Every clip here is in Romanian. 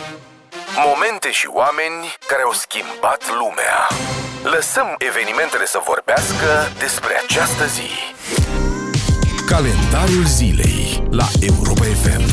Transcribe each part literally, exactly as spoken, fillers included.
Momente și oameni care au schimbat lumea. Lăsăm evenimentele să vorbească despre această zi. Calendarul zilei la Europa F M.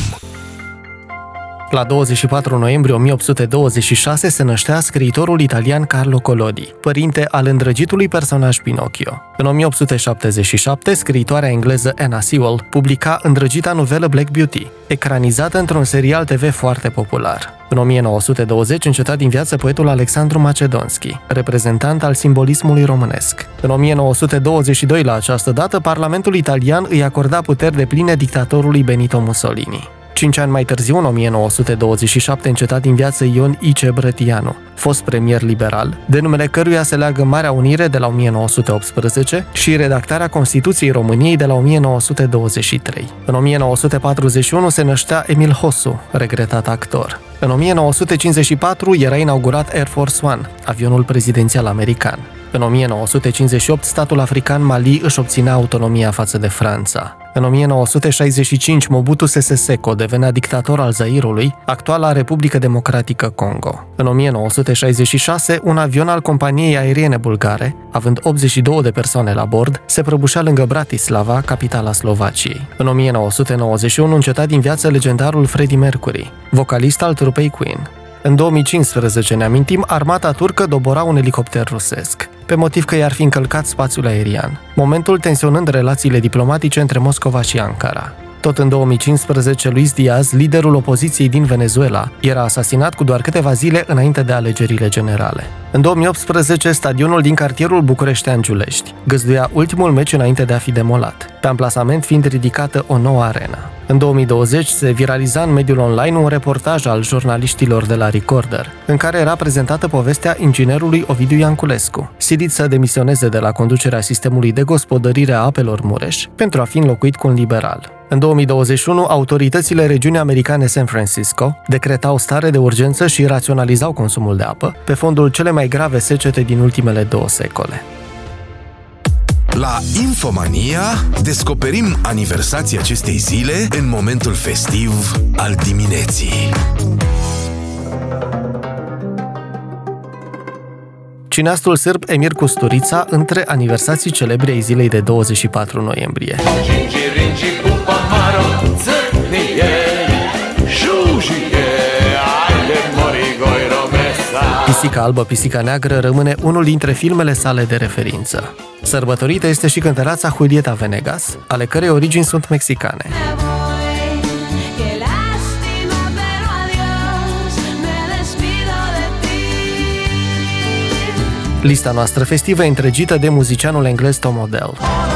La douăzeci și patru noiembrie o mie opt sute douăzeci și șase se năștea scriitorul italian Carlo Collodi, părinte al îndrăgitului personaj Pinocchio. În o mie opt sute șaptezeci și șapte, scriitoarea engleză Anna Sewell publica îndrăgita novelă Black Beauty, ecranizată într-un serial T V foarte popular. În o mie nouă sute douăzeci înceta din viață poetul Alexandru Macedonski, reprezentant al simbolismului românesc. În o mie nouă sute douăzeci și doi, la această dată, Parlamentul italian îi acorda puteri depline dictatorului Benito Mussolini. Cinci ani mai târziu, în o mie nouă sute douăzeci și șapte, înceta din viață Ion I C. Brătianu, fost premier liberal, de numele căruia se leagă Marea Unire de la o mie nouă sute optsprezece și redactarea Constituției României de la o mie nouă sute douăzeci și trei. În o mie nouă sute patruzeci și unu se năștea Emil Hosu, regretat actor. În o mie nouă sute cincizeci și patru era inaugurat Air Force One, avionul prezidențial american. În o mie nouă sute cincizeci și opt, statul african Mali își obținea autonomia față de Franța. În o mie nouă sute șaizeci și cinci, Mobutu Sese Seko devenea dictator al Zairului, actuala Republică Democratică Congo. În o mie nouă sute șaizeci și șase, un avion al companiei aeriene bulgare, având optzeci și două de persoane la bord, se prăbușea lângă Bratislava, capitala Slovaciei. În o mie nouă sute nouăzeci și unu înceta din viață legendarul Freddie Mercury, vocalist al trupei Queen. În două mii cincisprezece, ne amintim, armata turcă dobora un elicopter rusesc, pe motiv că i-ar fi încălcat spațiul aerian, momentul tensionând relațiile diplomatice între Moscova și Ankara. Tot în două mii cincisprezece, Luis Diaz, liderul opoziției din Venezuela, era asasinat cu doar câteva zile înainte de alegerile generale. În două mii optsprezece, stadionul din cartierul bucureștean Giulești găzduia ultimul meci înainte de a fi demolat, pe amplasament fiind ridicată o nouă arenă. În două mii douăzeci se viraliza în mediul online un reportaj al jurnaliștilor de la Recorder, în care era prezentată povestea inginerului Ovidiu Ianculescu, silit să demisioneze de la conducerea sistemului de gospodărire a apelor Mureș pentru a fi înlocuit cu un liberal. În două mii douăzeci și unu, autoritățile regiunii americane San Francisco decretau stare de urgență și raționalizau consumul de apă, pe fondul cele mai grave secete din ultimele două secole. La Infomania descoperim aniversația acestei zile în momentul festiv al dimineții. Cineastul sârb Emir Kusturica între aniversații celebre ai zilei de douăzeci și patru noiembrie. Pisica albă, pisica neagră rămâne unul dintre filmele sale de referință. Sărbătorită este și cântăreața Julieta Venegas, ale cărei origini sunt mexicane. Lista noastră festivă e întregită de muzicianul englez Tom Odell.